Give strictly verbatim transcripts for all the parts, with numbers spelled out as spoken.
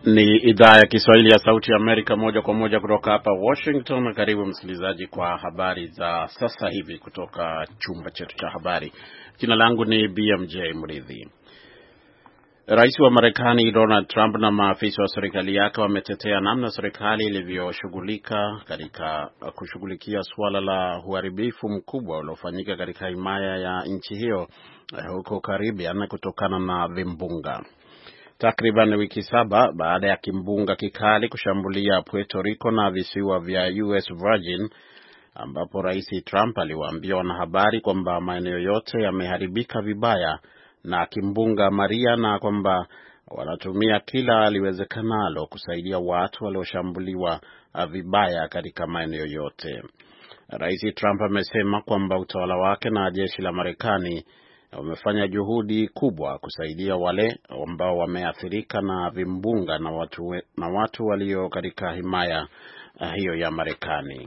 Ni idhaa ya Kiswahili ya Sauti ya Amerika moja kwa moja kutoka hapa Washington. Karibu msikilizaji kwa habari za sasa hivi kutoka chumba chetu cha habari. Jina langu ni B M J Mridhi. Rais wa Marekani Donald Trump na maafisa wa serikali yake wametetea namna serikali ilivyoshughulika katika kushughulikia suala la uharibifu mkubwa uliofanyika katika himaya ya nchi hiyo huko Caribbean kutokana na vimbunga. Takriban wiki saba baada ya kimbunga kikali kushambulia Puerto Rico na visiwa vya U S Virgin, ambapo Rais Trump aliwaambia wanahabari kwamba maeneo yote yameharibika vibaya na kimbunga Maria na kwamba wanatumia kila liwezekanalo kusaidia watu walioshambuliwa vibaya katika maeneo yote. Rais Trump amesema kwamba utawala wake na jeshi la Marekani wamefanya juhudi kubwa kusaidia wale ambao wameathirika na vimbunga na watu, na watu walio katika himaya uh, hiyo ya Marekani.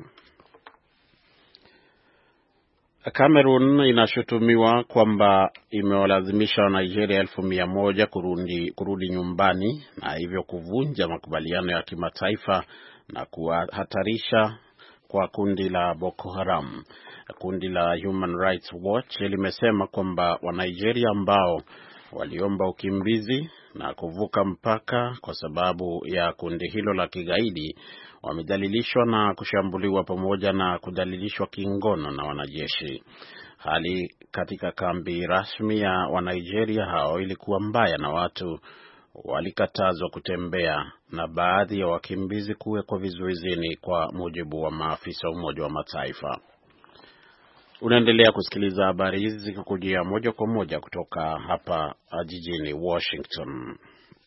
Cameroon inashutumiwa kwamba imewalazimisha wa Nigeria elfu mia moja kurudi, kurudi nyumbani na hivyo kuvunja makubaliano ya kimataifa na kuhatarisha kwa kundi la Boko Haram. Kundi la Human Rights Watch limesema kwamba wa Nigeria ambao waliomba ukimbizi na kuvuka mpaka kwa sababu ya kundi hilo la kigaidi wamedhalilishwa na kushambuliwa pamoja na kudhalilishwa kingono na wanajeshi. Hali katika kambi rasmi ya wa Nigeria hao ilikuwa mbaya na watu walikatazwa kutembea na baadhi ya wakimbizi kuwekwa vizuizini, kwa mujibu wa maafisa wa Umoja wa Mataifa. Unaendelea kusikiliza habari hizi kujia moja kwa moja kutoka hapa jijini Washington.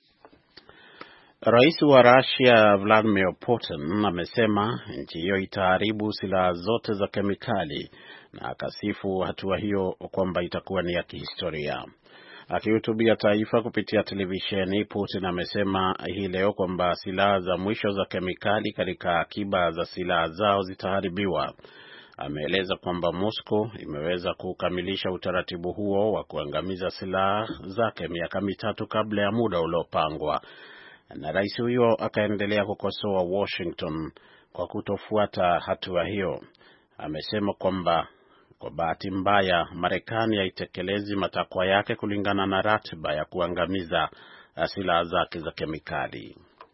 Rais wa Russia Vladimir Putin amesema nchi hiyo itaharibu silaha zote za kemikali na akasifu hatua hiyo kwamba itakuwa ni ya kihistoria. Akihutubia taifa kupitia televisheni, Putin amesema hii leo kwamba silaha za mwisho za kemikali katika akiba za silaha zao zitaharibiwa. Ameeleza kwamba Moscow imeweza kukamilisha utaratibu huo wa kuangamiza silaha zake miaka mitatu kabla ya muda uliopangwa. Na rais huyo akaendelea kukosoa Washington kwa kutofuata hatua hiyo. Amesema kwamba kwa bahati mbaya Marekani haitekelezi matakwa yake kulingana na ratiba ya kuangamiza silaha zake za kemikali.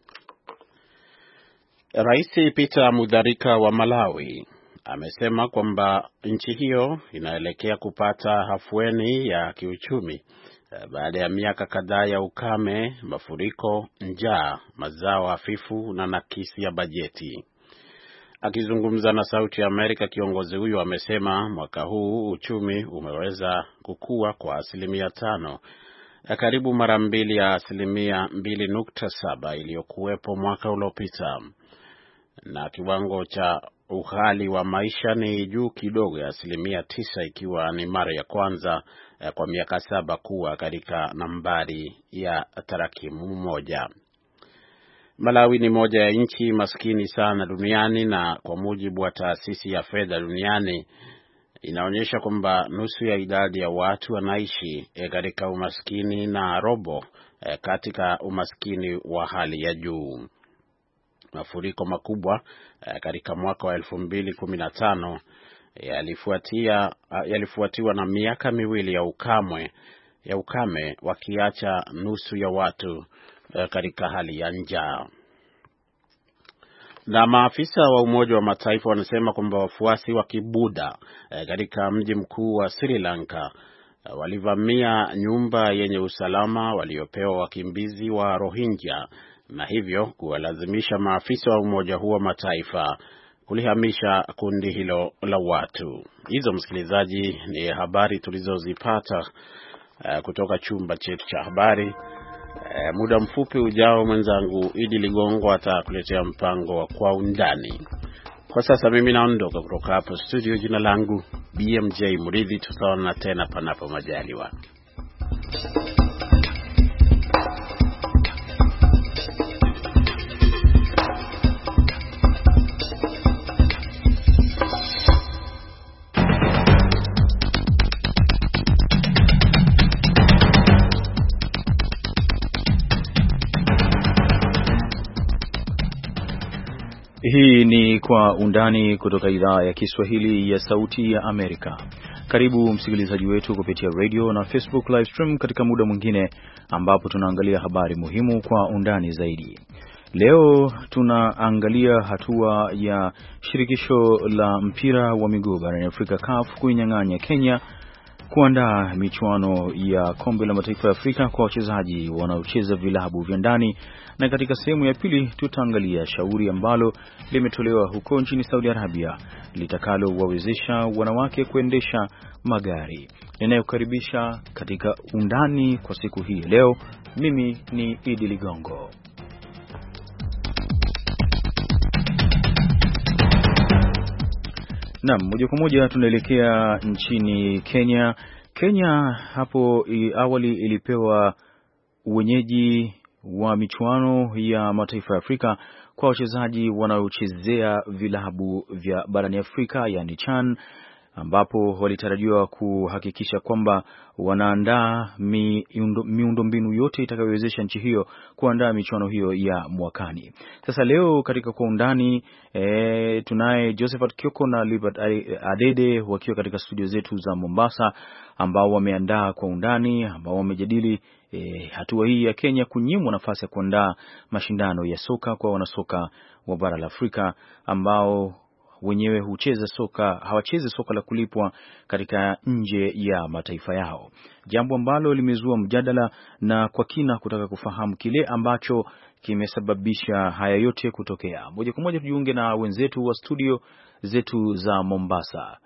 Rais Peter Mutharika wa Malawi amesema kwamba nchi hiyo inaelekea kupata hafueni ya kiuchumi baada ya miaka kadhaa ya ukame, mafuriko, njaa, mazao hafifu na nakisi ya bajeti. Akizungumza na Sauti ya Amerika, kiongozi huyo amesema mwaka huu uchumi umeweza kukua kwa asilimia tano, karibu mara mbili ya asilimia mbili nukta saba iliyokuwepo mwaka uliopita, na kiwango cha ughali wa maisha ni juu kidogo ya asilimia tisa, ikiwa ni mara ya kwanza kwa miaka saba kuwa katika nambari ya tarakimu moja. Malawi ni moja ya nchi maskini sana duniani, na kwa mujibu wa taasisi ya fedha duniani inaonyesha kwamba nusu ya idadi ya watu wanaishi katika umaskini na robo katika umaskini wa hali ya juu. Mafuriko makubwa katika mwaka wa elfu mbili kumi na tano yalifuatia yalifuatiwa na miaka miwili ya ukame ya ukame wakiacha nusu ya watu katika hali ya njaa. Na maafisa wa Umoja wa Mataifa wanasema kwamba wafuasi wa Kibuddha katika mji mkuu wa Sri Lanka walivamia nyumba yenye usalama waliopewa wakimbizi wa Rohingya na hivyo kuwalazimisha maafisa wa Umoja huo wa Mataifa kulihamisha kundi hilo la watu. Hizo, msikilizaji, ni habari tulizozipata uh, kutoka chumba chetu cha habari. Uh, muda mfupi ujao mwenzangu Idi Ligongo atakuletea mpango wa Kwa Undani. Kwa sasa mimi naondoka kutoka hapo studio. Jina langu B M J Mridhi. Tutaona tena panapo majaliwa. Hii ni Kwa Undani kutoka idhaa ya Kiswahili ya Sauti ya Amerika. Karibu msikilizaji wetu kupitia radio na Facebook live stream katika muda mwingine ambapo tunaangalia habari muhimu kwa undani zaidi. Leo tunaangalia hatua ya shirikisho la mpira wa miguu barani Afrika C A F kuinyang'anya Kenya kuandaa michuano ya kombe la mataifa ya Afrika kwa wachezaji wanaocheza vilabu vya ndani, na katika sehemu ya pili tutaangalia shauri ambalo limetolewa huko nchini Saudi Arabia litakalo wawezesha wanawake kuendesha magari. Ninayokaribisha katika undani kwa siku hii leo, mimi ni Idi Ligongo. Naam, moja kwa moja tunaelekea nchini Kenya. Kenya hapo awali ilipewa uwenyeji wa michuano ya mataifa ya Afrika kwa wachezaji wanaochezea vilabu vya barani Afrika, yani CHAN, ambapo walitarajiwa kuhakikisha kwamba wanaandaa miundombinu yote itakayowezesha nchi hiyo kuandaa michuano hiyo ya mwakani. Sasa leo katika Kwa Undani e, tunaye Josephat Kioko na Libert Adede wakiwa katika studio zetu za Mombasa, ambao wameandaa Kwa Undani, ambao wamejadili e, hatua hii ya Kenya kunyimwa nafasi ya kuandaa mashindano ya soka kwa wanasoka wa bara la Afrika ambao wenyewe hucheza soka, hawachezi soka la kulipwa katika nje ya mataifa yao, jambo ambalo limezua mjadala na kwa kina kutaka kufahamu kile ambacho kimesababisha haya yote kutokea. Moja kwa moja tujiunge na wenzetu wa studio zetu za Mombasa.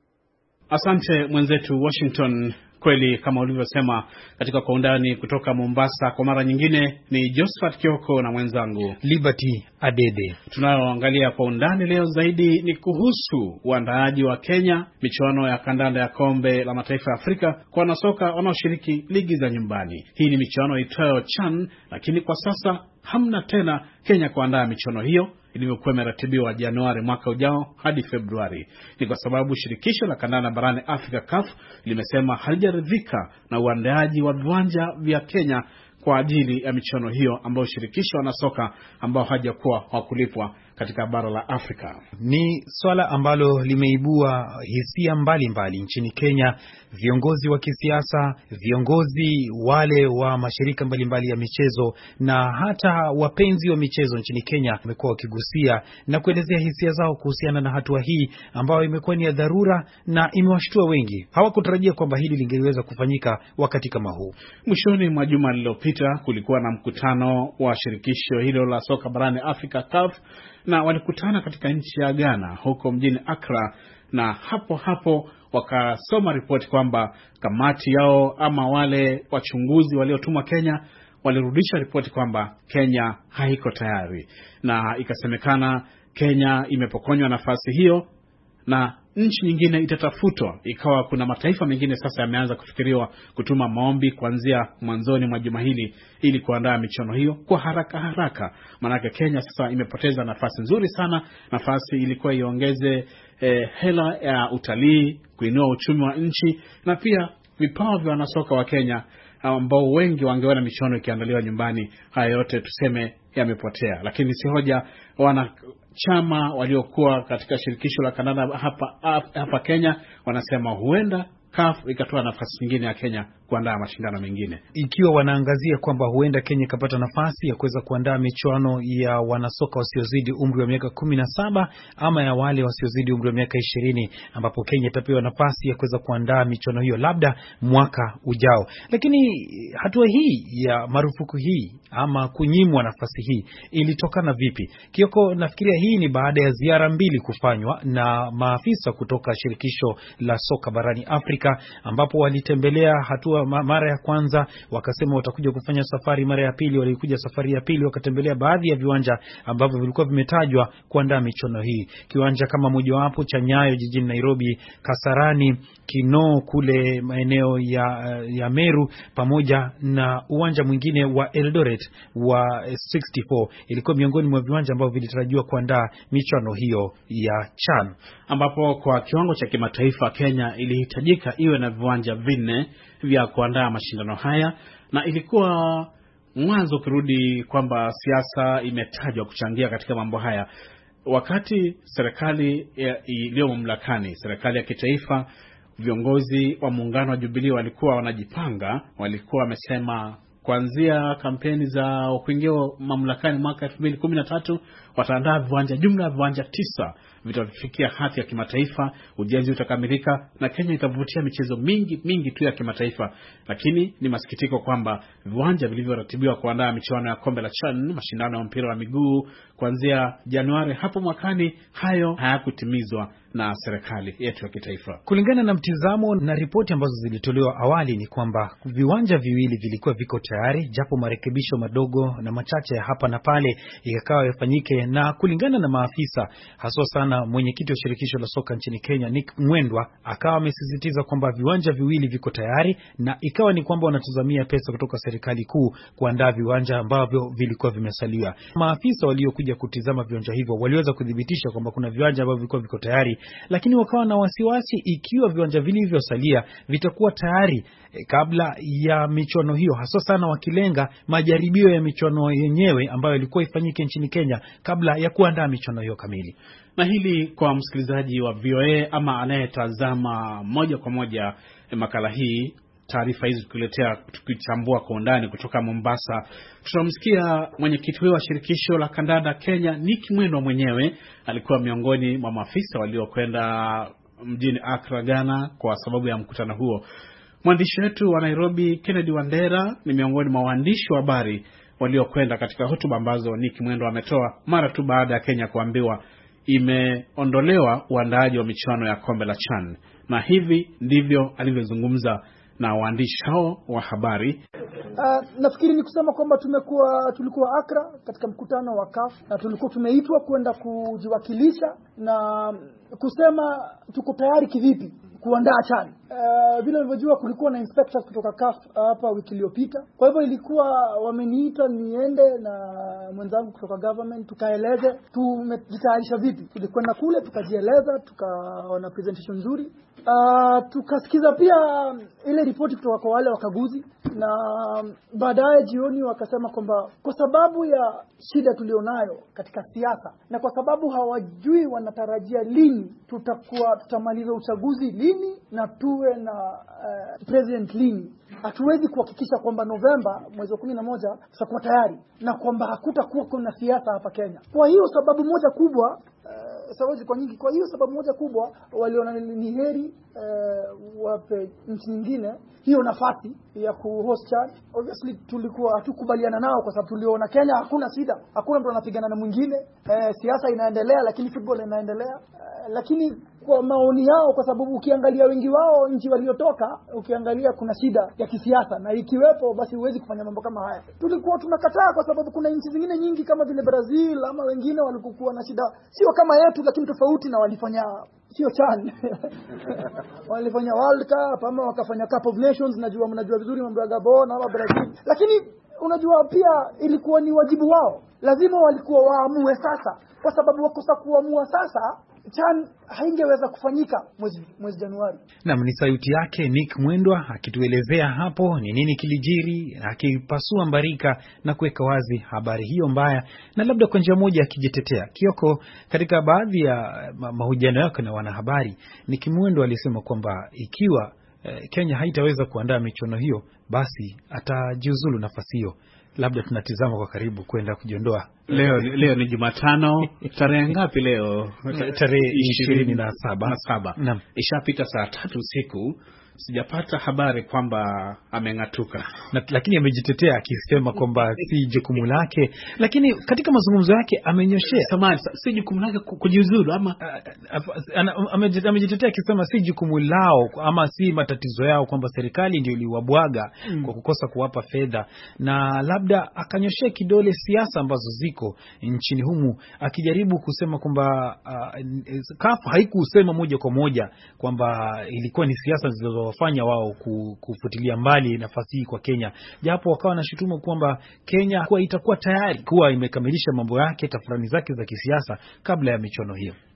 Asante mwenzetu Washington. Kweli kama ulivyosema, katika Kwa Undani kutoka Mombasa kwa mara nyingine ni Josephat Kioko na mwenzangu Liberty Adede. Tunayoangalia Kwa Undani leo zaidi ni kuhusu uandaaji wa Kenya michuano ya kandanda ya kombe la mataifa ya Afrika kwa wanasoka wanaoshiriki ligi za nyumbani. Hii ni michuano itwayo CHAN, lakini kwa sasa hamna tena Kenya kuandaa michuano hiyo ilivyokuwa imeratibiwa Januari mwaka ujao hadi Februari. Ni kwa sababu shirikisho la kandanda barani Afrika C A F limesema halijaridhika na uandaaji wa viwanja vya Kenya kwa ajili ya michuano hiyo ambayo shirikisho wanasoka ambao hajakuwa wakulipwa katika bara la Afrika. Ni swala ambalo limeibua hisia mbalimbali mbali nchini Kenya. Viongozi wa kisiasa, viongozi wale wa mashirika mbalimbali mbali ya michezo na hata wapenzi wa michezo nchini Kenya wamekuwa wakigusia na kuelezea hisia zao kuhusiana na hatua hii ambayo imekuwa ni ya dharura na imewashtua wengi. Hawakutarajia kwamba hili lingeweza kufanyika wakati kama huu. Mwishoni mwa juma lililopita kulikuwa na mkutano wa shirikisho hilo la soka barani Afrika C A F, na walikutana katika nchi ya Ghana huko mjini Accra, na hapo hapo wakasoma ripoti kwamba kamati yao ama wale wachunguzi waliotumwa Kenya walirudisha ripoti kwamba Kenya haiko tayari, na ikasemekana Kenya imepokonywa nafasi hiyo na nchi nyingine itatafutwa. Ikawa kuna mataifa mengine sasa yameanza kufikiriwa kutuma maombi kuanzia mwanzoni mwa juma hili ili kuandaa michuano hiyo kwa haraka haraka. Maana Kenya sasa imepoteza nafasi nzuri sana. Nafasi ilikuwa iongeze eh, hela ya utalii, kuinua uchumi wa nchi na pia vipawa vya wanasoka wa Kenya ambao wengi wangeona michuano ikiandaliwa nyumbani. Haya yote tuseme yamepotea. Lakini si hoja, wana chama waliokuwa katika shirikisho la kandanda hapa hapa Kenya wanasema huenda C A F ikatoa nafasi nyingine ya Kenya kuandaa mashindano mengine, ikiwa wanaangazia kwamba huenda Kenya ikapata nafasi ya kuweza kuandaa michuano ya wanasoka wasiozidi umri wa miaka kumi na saba ama ya wale wasiozidi umri wa miaka ishirini, ambapo Kenya itapewa nafasi ya kuweza kuandaa michuano hiyo labda mwaka ujao. Lakini hatua hii ya marufuku hii ama kunyimwa nafasi hii ilitokana vipi? Kioko, nafikiria hii ni baada ya ziara mbili kufanywa na maafisa kutoka shirikisho la soka barani Afrika, ambapo walitembelea hatua mara ya kwanza, wakasema watakuja kufanya safari mara ya pili, walikuja safari ya pili wakatembelea baadhi ya viwanja ambavyo vilikuwa vimetajwa kuandaa michuano hii. Kiwanja kama mojawapo cha Nyayo jijini Nairobi, Kasarani, Kinoo kule maeneo ya, ya Meru, pamoja na uwanja mwingine wa Eldoret wa sitini na nne ilikuwa miongoni mwa viwanja ambavyo vilitarajiwa kuandaa michuano hiyo ya CHAN, ambapo kwa kiwango cha kimataifa Kenya ilihitajika iwe na viwanja vinne vya kuandaa mashindano haya. Na ilikuwa mwanzo kirudi kwamba siasa imetajwa kuchangia katika mambo haya. wakati serikali iliyo mamlakani, serikali ya kitaifa, viongozi wa muungano wa Jubilee walikuwa wanajipanga, walikuwa wamesema kuanzia kampeni za kuingia mamlakani mwaka elfu mbili kumi na tatu wataandaa viwanja, jumla ya viwanja tisa vitafikia hadhi ya kimataifa, ujenzi utakamilika na Kenya itavutia michezo mingi mingi tu ya kimataifa. Lakini ni masikitiko kwamba viwanja vilivyoratibiwa kuandaa michuano ya kombe la CHAN, mashindano ya mpira wa miguu kuanzia Januari hapo mwakani, hayo hayakutimizwa na serikali yetu ya kitaifa. Kulingana na mtizamo na ripoti ambazo zilitolewa awali ni kwamba viwanja viwili vilikuwa viko tayari, japo marekebisho madogo na machache hapa na pale ikawa yafanyike. Na kulingana na maafisa, haswa sana mwenyekiti wa shirikisho la soka nchini Kenya Nick Mwendwa, akawa amesisitiza kwamba viwanja viwili viko tayari, na ikawa ni kwamba wanatazamia pesa kutoka serikali kuu kuandaa viwanja ambavyo vilikuwa vimesalia. Maafisa waliokuja kutizama viwanja hivyo waliweza kudhibitisha kwamba kuna viwanja ambavyo vilikuwa viko tayari, lakini wakawa na wasiwasi ikiwa viwanja vilivyosalia vitakuwa tayari e, kabla ya michuano hiyo, hasa sana wakilenga majaribio ya michuano yenyewe ambayo ilikuwa ifanyike nchini Kenya kabla ya kuandaa michuano hiyo kamili. Na hili kwa msikilizaji wa V O A ama anayetazama moja kwa moja e, makala hii, taarifa hizi tukiletea tukichambua kwa undani kutoka Mombasa, tutamsikia mwenyekiti huyo wa shirikisho la kandanda Kenya Nick Mwendwa mwenyewe. Alikuwa miongoni mwa maafisa waliokwenda mjini Accra, Ghana kwa sababu ya mkutano huo. Mwandishi wetu wa Nairobi Kennedy Wandera ni miongoni mwa waandishi wa habari waliokwenda katika hotuba ambazo Nick Mwendwa ametoa mara tu baada ya Kenya kuambiwa imeondolewa uandaaji wa michuano ya kombe la CHAN, na hivi ndivyo alivyozungumza na waandishi hao wa habari. Uh, nafikiri ni kusema kwamba tumekuwa tulikuwa Accra katika mkutano wa C A F na tulikuwa tumeitwa kwenda kujiwakilisha na kusema tuko tayari kivipi kuandaa CHAN. Uh, vile nilivyojua kulikuwa na inspectors kutoka C A F hapa wiki iliyopita. Kwa hivyo ilikuwa wameniita niende na mwenzangu kutoka government tukaeleze tumejitayarisha vipi. Tulikwenda kule tukajieleza, tukaona presentation nzuri. Uh, tukasikiza pia ile ripoti kutoka kwa wale wakaguzi, na baadaye jioni wakasema kwamba kwa sababu ya shida tulionayo katika siasa na kwa sababu hawajui wanatarajia lini tutakuwa tutamaliza uchaguzi lini na tuwe na uh, president lini, hatuwezi kuhakikisha kwamba Novemba mwezi wa kumi na moja tutakuwa tayari na kwamba hakutakuwa kuna siasa hapa Kenya. Kwa hiyo sababu moja kubwa, uh, sababu kwa nyingi, kwa hiyo sababu moja kubwa waliona ni heri uh, wape nchi nyingine hiyo nafasi ya kuhost CHAN. Obviously tulikuwa hatukubaliana nao kwa sababu tuliona Kenya hakuna shida, hakuna mtu anapigana na mwingine, uh, siasa inaendelea lakini football inaendelea. Uh, lakini kwa maoni yao, kwa sababu ukiangalia wengi wao nchi waliotoka, ukiangalia kuna shida ya kisiasa na ikiwepo basi huwezi kufanya mambo kama haya. Tulikuwa tunakataa kwa sababu kuna nchi zingine nyingi kama vile Brazil ama wengine walikuwa na shida sio kama yetu lakini tofauti, na walifanya sio CHAN walifanya World Cup ama wakafanya Cup of Nations. Najua mnajua vizuri mambo ya Gabon ama Brazil, lakini unajua pia ilikuwa ni wajibu wao, lazima walikuwa waamue sasa, kwa sababu wakosa kuamua sasa CHAN haingeweza kufanyika mwezi mwezi Januari. Naam, ni sauti yake Nick Mwendwa akituelezea hapo ni nini kilijiri, akipasua mbarika na kuweka wazi habari hiyo mbaya, na labda kwa njia moja akijitetea. Kioko, katika baadhi ya mahojiano yake na wanahabari, Nick Mwendwa alisema kwamba ikiwa eh, Kenya haitaweza kuandaa michuano hiyo basi atajiuzulu nafasi hiyo. Labda tunatizama kwa karibu kwenda kujiondoa. Leo leo ni Jumatano, tarehe ngapi leo? Tarehe ishirini na saba. Naam. Ishapita saa tatu usiku. Sijapata habari kwamba ameng'atuka. Na, lakini amejitetea akisema kwamba si jukumu lake, lakini katika mazungumzo yake amenyoshea samani si jukumu lake kujiuzuru ama amejitetea akisema si jukumu lao ama si matatizo yao, kwamba serikali ndio iliwabwaga mm. kwa kukosa kuwapa fedha, na labda akanyoshea kidole siasa ambazo ziko nchini humu, akijaribu kusema kwamba uh, C A F haikusema moja kwa moja kwamba ilikuwa ni siasa zilizo wafanya wao kufutilia mbali nafasi hii kwa Kenya, japo wakawa na shutumu kwamba Kenya kuwa itakuwa tayari kuwa imekamilisha mambo yake, tafurani zake za kisiasa kabla ya michuano hiyo.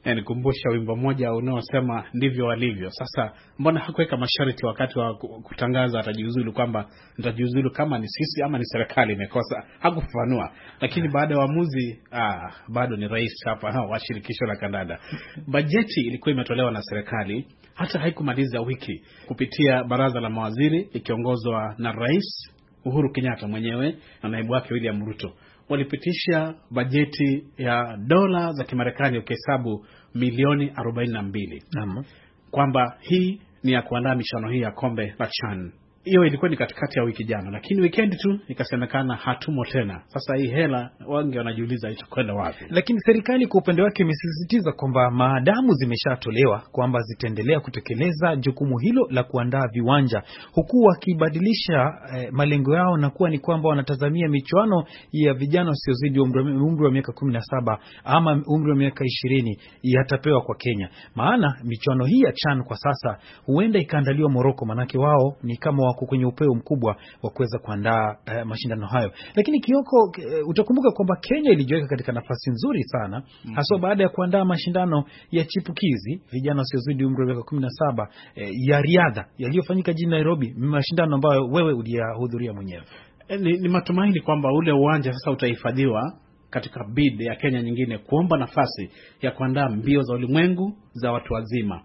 Yani kumbusha wimbo mmoja unaosema ndivyo walivyo. Sasa mbona hakuweka masharti wakati wa kutangaza atajiuzulu, kwamba nitajiuzulu kama ni sisi ama ni serikali imekosa? Hakufafanua. Lakini baada ya uamuzi, ah, bado ni rais hapa wa shirikisho la kandanda. Bajeti ilikuwa imetolewa na serikali, hata haikumaliza wiki, kupitia baraza la mawaziri ikiongozwa na Rais Uhuru Kenyatta mwenyewe na naibu wake William Ruto. Walipitisha bajeti ya dola za Kimarekani ukihesabu milioni arobaini na mbili. Naam. Kwamba hii ni ya kuandaa michuano hii ya kombe la CHAN. Hiyo ilikuwa ni katikati ya wiki jana, lakini weekend tu ikasemekana hatumo tena. Sasa hii hela wange wanajiuliza itakwenda wapi? Lakini serikali kwa upande wake imesisitiza kwamba maadamu zimeshatolewa kwamba zitaendelea kutekeleza jukumu hilo la kuandaa viwanja, huku wakibadilisha eh, malengo yao na kuwa ni kwamba wanatazamia michuano ya vijana wasiozidi umri wa miaka kumi na saba ama umri wa miaka ishirini yatapewa kwa Kenya. Maana michuano hii ya CHAN kwa sasa huenda ikaandaliwa Morocco, manake wao ni kama kwenye upeo mkubwa wa kuweza kuandaa uh, mashindano hayo. Lakini Kioko, uh, utakumbuka kwamba Kenya ilijiweka katika nafasi nzuri sana, mm -hmm. hasa baada ya kuandaa mashindano ya chipukizi vijana wasiozidi umri wa miaka kumi na saba uh, ya riadha yaliyofanyika jijini Nairobi, mashindano ambayo wewe uliyahudhuria mwenyewe. Ni, ni matumaini kwamba ule uwanja sasa utahifadhiwa katika bid ya Kenya nyingine kuomba nafasi ya kuandaa mbio za ulimwengu za watu wazima.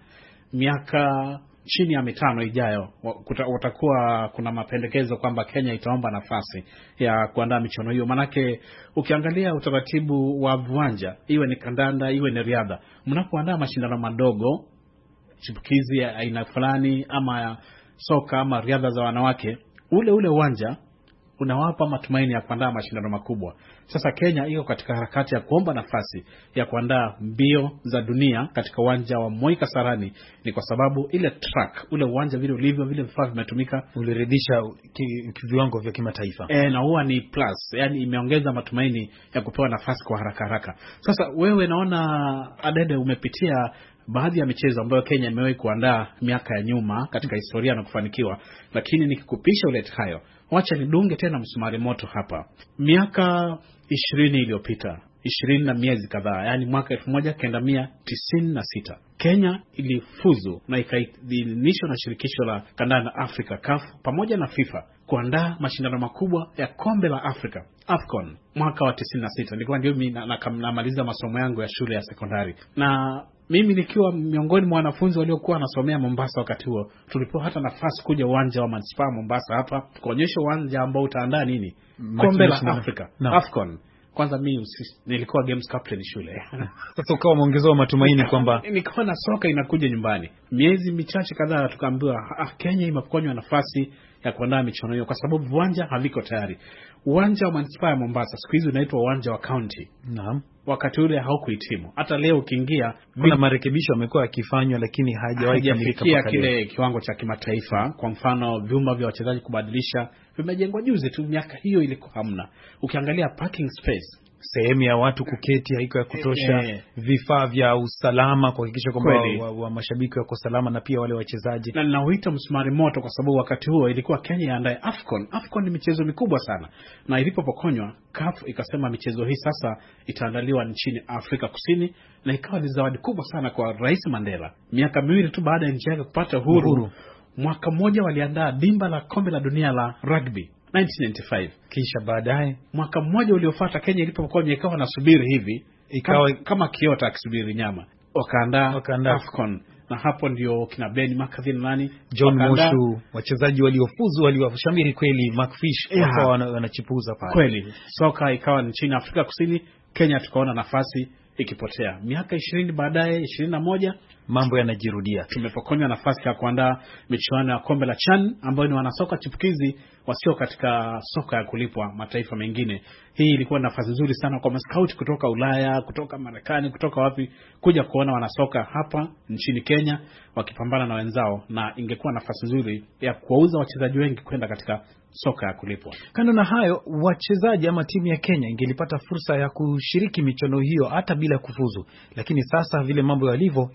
Miaka chini ya mitano ijayo utakuwa kuna mapendekezo kwamba Kenya itaomba nafasi ya kuandaa michuano hiyo. Manake ukiangalia utaratibu wa viwanja, iwe ni kandanda iwe ni riadha, mnapoandaa mashindano madogo chipukizi ya aina fulani ama ya soka ama riadha za wanawake, ule ule uwanja unawapa matumaini ya kuandaa mashindano makubwa. Sasa Kenya iko katika harakati ya kuomba nafasi ya kuandaa mbio za dunia katika uwanja wa Moi Kasarani. Ni kwa sababu ile track, ule uwanja vile ulivyo, vile vifaa vimetumika, uliridhisha viwango vya kimataifa. E, na huwa ni plus, yani imeongeza matumaini ya kupewa nafasi kwa haraka haraka. Sasa wewe naona Adede umepitia baadhi ya michezo ambayo Kenya imewahi kuandaa miaka ya nyuma katika historia na kufanikiwa, lakini nikikupisha ulete hayo, wacha nidunge tena msumari moto hapa. Miaka ishirini iliyopita, ishirini na miezi kadhaa, yani mwaka elfu moja kenda mia tisini na sita, Kenya ilifuzu na ikaidhinishwa na shirikisho la kandanda Afrika C A F pamoja na FIFA kuandaa mashindano makubwa ya kombe la Afrika AFCON mwaka wa tisini na sita. Nilikuwa ndio mimi namaliza masomo yangu ya shule ya sekondari, na mimi nikiwa miongoni mwa wanafunzi waliokuwa wanasomea Mombasa wakati huo, tulipewa hata nafasi kuja uwanja wa Manispaa Mombasa hapa kuonyesha uwanja ambao utaandaa nini, kombe la Afrika no. AFCON. Kwanza mimi nilikuwa games captain shule. Sasa ukawa umeongezewa matumaini kwamba nilikuwa na soka inakuja nyumbani. Miezi michache kadhaa tukaambiwa ah, Kenya imepokonywa nafasi ya kuandaa michuano hiyo kwa sababu viwanja haviko tayari. Uwanja wa Manispaa ya Mombasa siku hizi unaitwa uwanja wa county. Naam. Wakati ule haukuhitimu. Hata leo ukiingia kuna marekebisho yamekuwa yakifanywa, lakini hajawahi kufikia kile kiwango cha kimataifa. Kwa mfano vyumba vya wachezaji kubadilisha vimejengwa juzi tu, miaka hiyo ilikuwa hamna. Ukiangalia parking space, sehemu ya watu kuketi haiko ya kutosha, e, vifaa vya usalama kuhakikisha kwamba wa, wa mashabiki wako salama na pia wale wachezaji. Na nauita msumari moto kwa sababu wakati huo ilikuwa Kenya yaandae AFCON. AFCON ni michezo mikubwa sana, na ilipopokonywa C A F ikasema michezo hii sasa itaandaliwa nchini Afrika Kusini, na ikawa ni zawadi kubwa sana kwa Rais Mandela. Miaka miwili tu baada ya nchi yake kupata uhuru, uhuru, mwaka mmoja waliandaa dimba la kombe la dunia la rugby elfu moja mia tisa tisini na tano. Kisha baadaye mwaka mmoja uliofuata Kenya ilipokuwa ikawa nasubiri hivi ikawa kama, kama kiota akisubiri nyama, wakaandaa wakaandaa AFCON. Na hapo ndio kina Ben McCarthy nani John Moshu, wachezaji waliofuzu waliwashamiri kweli, McFish wakawa wanachipuza pale kweli. Soka ikawa nchini Afrika Kusini, Kenya tukaona nafasi ikipotea. Miaka ishirini baadaye, ishirini na moja, mambo yanajirudia. Tumepokonywa nafasi ya kuandaa michuano ya kombe la CHAN ambayo ni wanasoka chipukizi wasio katika soka ya kulipwa mataifa mengine. Hii ilikuwa nafasi nzuri sana kwa mascout kutoka Ulaya, kutoka Marekani, kutoka wapi, kuja kuona wanasoka hapa nchini Kenya wakipambana na wenzao, na ingekuwa nafasi nzuri ya kuwauza wachezaji wengi kwenda katika soka ya kulipwa. Kando na hayo, wachezaji ama timu ya Kenya ingelipata fursa ya kushiriki michuano hiyo hata bila kufuzu, lakini sasa vile mambo yalivyo itapoteza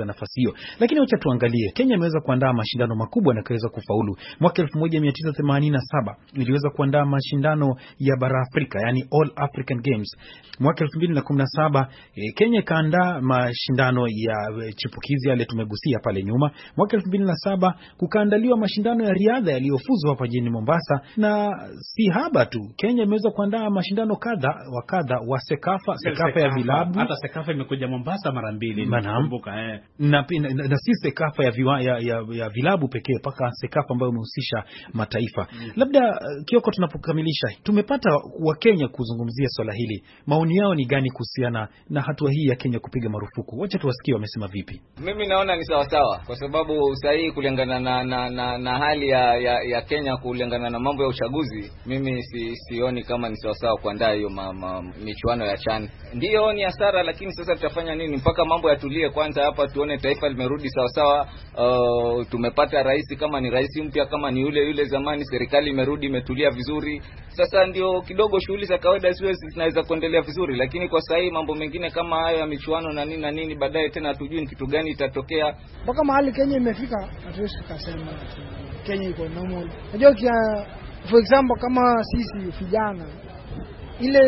kupoteza nafasi hiyo. Lakini wacha tuangalie, Kenya imeweza kuandaa mashindano makubwa na kaweza kufaulu. Mwaka elfu moja mia tisa themanini na saba iliweza kuandaa mashindano ya bara Afrika, yani All African Games. Mwaka elfu mbili na kumi na saba e, Kenya kaandaa mashindano ya e, chipukizi yale tumegusia pale nyuma. Mwaka elfu mbili na saba kukaandaliwa mashindano ya riadha yaliyofuzu hapa jijini Mombasa, na si haba tu, Kenya imeweza kuandaa mashindano kadha wa kadha wa Sekafa, Sekafa ya vilabu. Hata Sekafa imekuja Mombasa mara mbili nakumbuka eh. Na, na, na, na si Sekafa ya, viwa, ya, ya, ya vilabu pekee, paka Sekafa ambayo imehusisha mataifa. Mm. Labda Kioko, tunapokamilisha, tumepata wa Kenya kuzungumzia swala hili. Maoni yao ni gani kuhusiana na hatua hii ya Kenya kupiga marufuku? Wacha tuwasikie wamesema vipi. Mimi naona ni sawa sawa, kwa sababu sahihi kulingana na na, na na hali ya, ya ya Kenya kulingana na mambo ya uchaguzi, mimi si, sioni kama ni sawa sawa kuandaa hiyo michuano ya CHAN. Ndio ni hasara, lakini sasa tutafanya nini mpaka mambo yatulie kwanza hapa, tuone taifa limerudi sawa sawa. Uh, tumepata rais, kama ni rais mpya, kama ni yule yule zamani, serikali imerudi imetulia vizuri. Sasa ndio kidogo shughuli za kawaida siwe zinaweza kuendelea vizuri, lakini kwa sasa mambo mengine kama hayo ya michuano na nini na nini, baadaye tena hatujui kitu gani itatokea. Mpaka mahali Kenya imefika hatuwezi kusema Kenya iko normal. Unajua kia for example kama sisi vijana, ile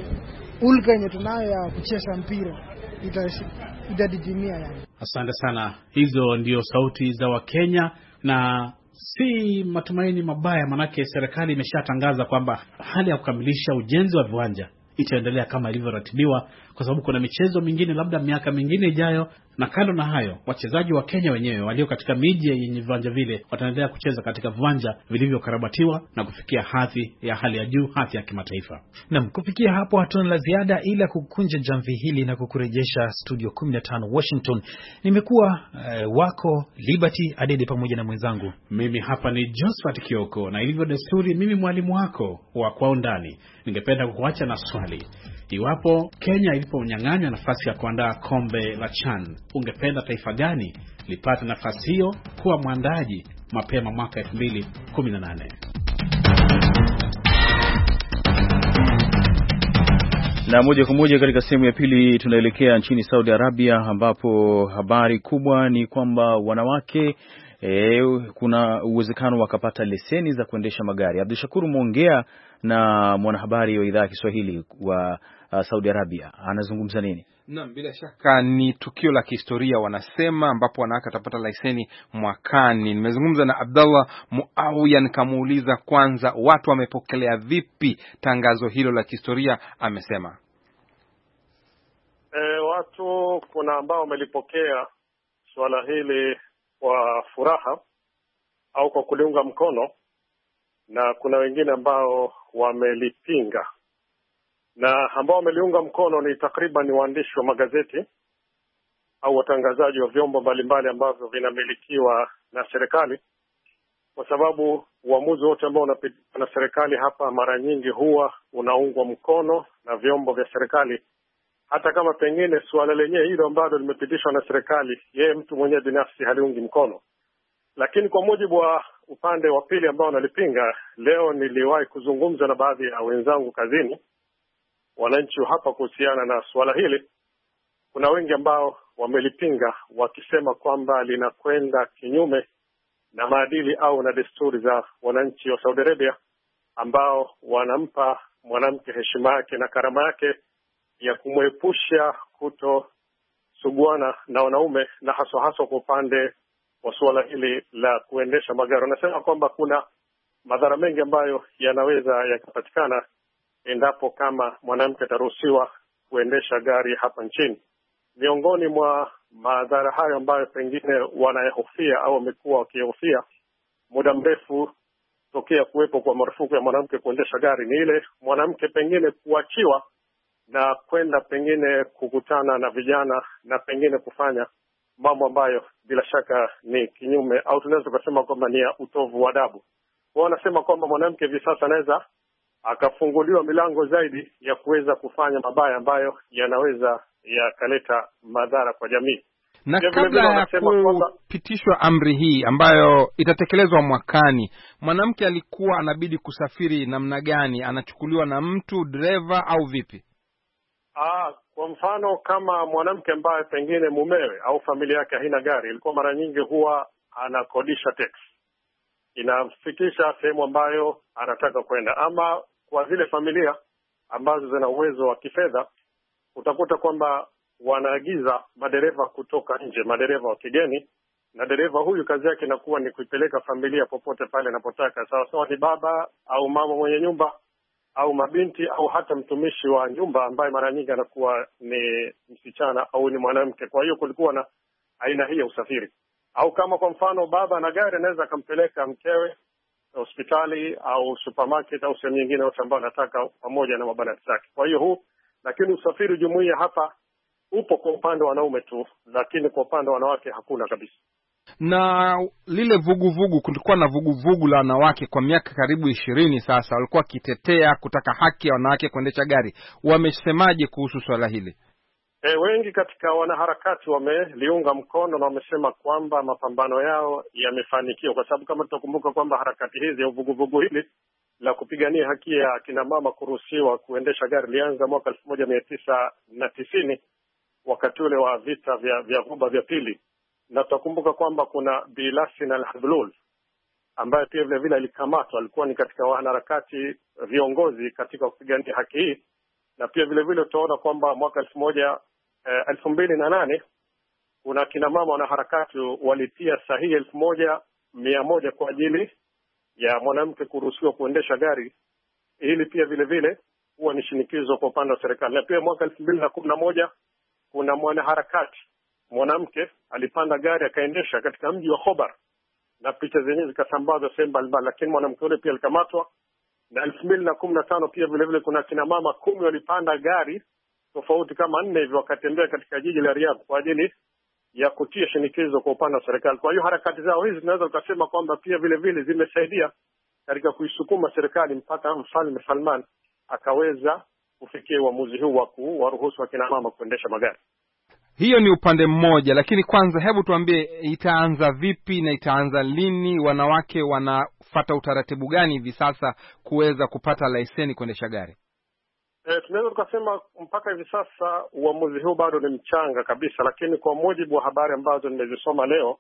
ulka yenye tunayo ya kucheza mpira itadidimia yani. Asante sana. Hizo ndio sauti za Wakenya, na si matumaini mabaya, manake serikali imeshatangaza kwamba hali ya kukamilisha ujenzi wa viwanja itaendelea kama ilivyoratibiwa, kwa sababu kuna michezo mingine labda miaka mingine ijayo. Na kando na hayo, wachezaji wa Kenya wenyewe walio katika miji yenye viwanja vile wataendelea kucheza katika viwanja vilivyokarabatiwa na kufikia hadhi ya hali ya juu, hadhi ya kimataifa. Naam, kufikia hapo hatuna la ziada ila kukunja jamvi hili na kukurejesha studio kumi na tano Washington. Nimekuwa uh, wako Liberty Adede pamoja na mwenzangu. Mimi hapa ni Josephat Kioko, na ilivyo desturi mimi mwalimu wako wa Kwa Undani. Ningependa kukuacha na swali. Iwapo Kenya iliponyang'anywa nafasi ya kuandaa kombe la CHAN, ungependa taifa gani lipate nafasi hiyo kuwa mwandaji mapema mwaka elfu mbili kumi na nane? Na moja kwa moja katika sehemu ya pili tunaelekea nchini Saudi Arabia, ambapo habari kubwa ni kwamba wanawake E, kuna uwezekano wakapata leseni za kuendesha magari. Abdushakuru muongea na mwanahabari wa idhaa ya Kiswahili wa uh, Saudi Arabia, anazungumza nini? Naam, bila shaka ni tukio la kihistoria wanasema, ambapo wanawake watapata leseni mwakani. Nimezungumza na Abdallah Muawiya nikamuuliza kwanza watu wamepokelea vipi tangazo hilo la kihistoria. Amesema e, watu kuna ambao wamelipokea swala hili kwa furaha au kwa kuliunga mkono, na kuna wengine ambao wamelipinga. Na ambao wameliunga mkono ni takriban waandishi wa magazeti au watangazaji wa vyombo mbalimbali ambavyo vinamilikiwa na serikali, kwa sababu uamuzi wote ambao unapitishwa na serikali hapa mara nyingi huwa unaungwa mkono na vyombo vya serikali, hata kama pengine suala lenyewe hilo ambalo limepitishwa na serikali yeye mtu mwenyewe binafsi haliungi mkono. Lakini kwa mujibu wa upande wa pili ambao wanalipinga, leo niliwahi kuzungumza na baadhi ya wenzangu kazini, wananchi hapa, kuhusiana na suala hili. Kuna wengi ambao wamelipinga wakisema kwamba linakwenda kinyume na maadili au na desturi za wananchi wa Saudi Arabia, ambao wanampa mwanamke heshima yake na karama yake ya kumwepusha kuto suguana na wanaume, na haswa haswa kwa upande wa suala hili la kuendesha magari. Wanasema kwamba kuna madhara mengi ambayo yanaweza yakapatikana endapo kama mwanamke ataruhusiwa kuendesha gari hapa nchini. Miongoni mwa madhara hayo ambayo pengine wanayahofia au wamekuwa wakihofia muda mrefu tokea kuwepo kwa marufuku ya mwanamke kuendesha gari, ni ile mwanamke pengine kuachiwa na kwenda pengine kukutana na vijana na pengine kufanya mambo ambayo bila shaka ni kinyume au tunaweza kusema kwamba ni ya utovu wa adabu. Wao wanasema kwamba mwanamke hivi sasa anaweza akafunguliwa milango zaidi ya kuweza kufanya mabaya ambayo yanaweza yakaleta madhara kwa jamii. Na kabla ya kupitishwa amri hii ambayo itatekelezwa mwakani, mwanamke alikuwa anabidi kusafiri namna gani? Anachukuliwa na mtu dereva au vipi? Ah, Kwa mfano kama mwanamke ambaye pengine mumewe au familia yake haina gari, ilikuwa mara nyingi huwa anakodisha teksi inamfikisha sehemu ambayo anataka kwenda. Ama kwa zile familia ambazo zina uwezo wa kifedha, utakuta kwamba wanaagiza madereva kutoka nje, madereva wa kigeni, na dereva huyu kazi yake inakuwa ni kuipeleka familia popote pale anapotaka, sawa sawa ni baba au mama mwenye nyumba au mabinti au hata mtumishi wa nyumba ambaye mara nyingi anakuwa ni msichana au ni mwanamke. Kwa hiyo kulikuwa na aina hii ya usafiri. Au kama kwa mfano baba na gari, anaweza akampeleka mkewe hospitali au supermarket au sehemu nyingine yote ambayo anataka pamoja na mabanati zake. Kwa hiyo huu, lakini usafiri jumuiya hapa upo kwa upande wa wanaume tu, lakini kwa upande wa wanawake hakuna kabisa. Na lile vuguvugu, kulikuwa na vuguvugu la wanawake kwa miaka karibu ishirini sasa, walikuwa wakitetea kutaka haki ya wanawake kuendesha gari. Wamesemaje kuhusu swala hili? E, wengi katika wanaharakati wameliunga mkono na wamesema kwamba mapambano yao yamefanikiwa, kwa sababu kama tutakumbuka kwamba harakati hizi au vuguvugu hili la kupigania haki ya kina mama kuruhusiwa kuendesha gari lianza mwaka elfu moja mia tisa na tisini wakati ule wa vita vya vya Ghuba vya pili. Na tutakumbuka kwamba kuna Bi Lasin Al-Hablul ambaye pia vile vile alikamatwa, alikuwa ni katika wanaharakati viongozi katika kupigania haki hii. Na pia vile vile utaona kwamba mwaka elfu moja eh, elfu mbili na nane kuna kina mama wanaharakati walitia sahihi elfu moja mia moja kwa ajili ya mwanamke kuruhusiwa kuendesha gari. Hili pia vile vile huwa ni shinikizo kwa upande wa serikali. Na pia mwaka elfu mbili na kumi na moja kuna mwanaharakati mwanamke alipanda gari akaendesha katika mji wa Khobar, na picha zenyewe zikasambazwa sehemu mbalimbali, lakini mwanamke yule pia alikamatwa. Na elfu mbili na kumi na tano pia vile vile kuna kina mama kumi walipanda gari tofauti kama nne hivi wakatembea katika jiji la Riyadh kwa ajili ya kutia shinikizo kwa upande wa serikali. Kwa hiyo harakati zao hizi tunaweza kusema kwamba pia vile vile zimesaidia katika kuisukuma serikali mpaka Mfalme Salman akaweza kufikia uamuzi huu wa kuwaruhusu kina mama kuendesha magari. Hiyo ni upande mmoja, lakini kwanza hebu tuambie itaanza vipi na itaanza lini? Wanawake wanafuata utaratibu gani hivi sasa kuweza kupata leseni kuendesha gari? E, tunaweza tukasema mpaka hivi sasa uamuzi huu bado ni mchanga kabisa, lakini kwa mujibu wa habari ambazo nimezisoma leo,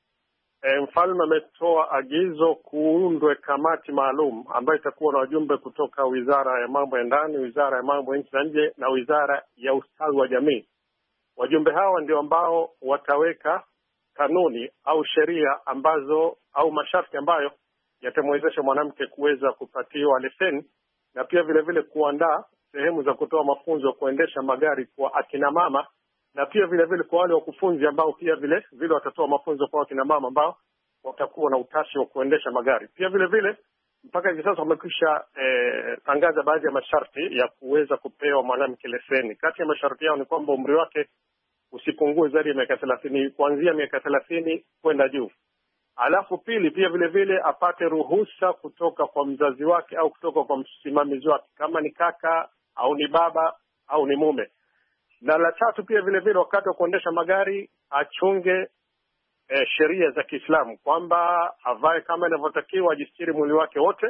e, mfalme ametoa agizo kuundwe kamati maalum ambayo itakuwa na wajumbe kutoka Wizara ya Mambo ya Ndani, Wizara ya Mambo ya Nchi za Nje na Wizara ya Ustawi wa Jamii. Wajumbe hawa ndio ambao wataweka kanuni au sheria ambazo au masharti ambayo yatamwezesha mwanamke kuweza kupatiwa leseni, na pia vile vile kuandaa sehemu za kutoa mafunzo kuendesha magari kwa akina mama, na pia vile vile kwa wale wakufunzi ambao pia vile vile watatoa mafunzo kwa akina mama ambao watakuwa na utashi wa kuendesha magari. Pia vile vile mpaka hivi sasa wamekwisha eh, tangaza baadhi ya masharti ya kuweza kupewa mwanamke leseni. Kati ya masharti yao ni kwamba umri wake usipungue zaidi ya miaka thelathini, kuanzia miaka thelathini kwenda juu. Alafu pili, pia vile vile apate ruhusa kutoka kwa mzazi wake au kutoka kwa msimamizi wake, kama ni kaka au ni baba au ni mume. Na la tatu pia vile vile wakati wa kuendesha magari achunge eh, sheria za Kiislamu, kwamba avae kama inavyotakiwa, ajistiri mwili wake wote,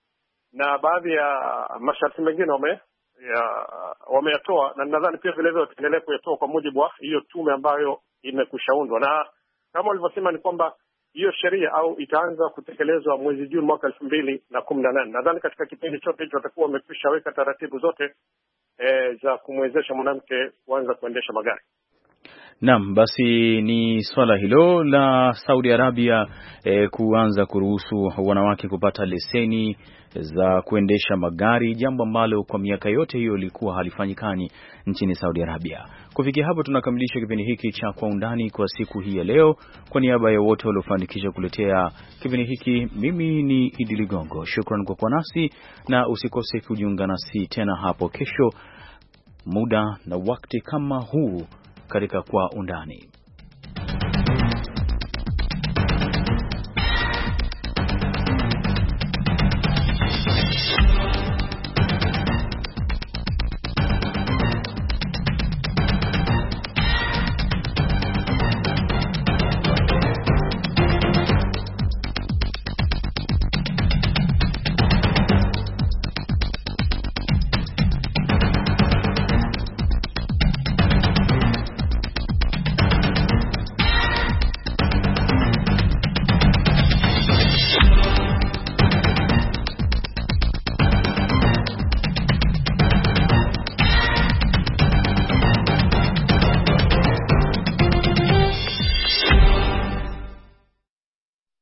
na baadhi ya masharti mengine wame ya wameyatoa, na nadhani pia vile vile wataendelea kuyatoa kwa mujibu wa hiyo tume ambayo imekushaundwa. Na kama walivyosema ni kwamba hiyo sheria au itaanza kutekelezwa mwezi Juni mwaka elfu mbili na kumi na nane. Nadhani katika kipindi chote hicho watakuwa wamekwisha weka taratibu zote e, za kumwezesha mwanamke kuanza kuendesha magari. Naam, basi ni swala hilo la Saudi Arabia eh, kuanza kuruhusu wanawake kupata leseni za kuendesha magari, jambo ambalo kwa miaka yote hiyo lilikuwa halifanyikani nchini Saudi Arabia. Kufikia hapo tunakamilisha kipindi hiki cha Kwa Undani kwa siku hii ya leo. Kwa niaba ya wote waliofanikisha kuletea kipindi hiki, mimi ni Idi Ligongo. Shukrani kwa kuwa nasi, na usikose kujiunga nasi tena hapo kesho muda na wakati kama huu katika Kwa Undani.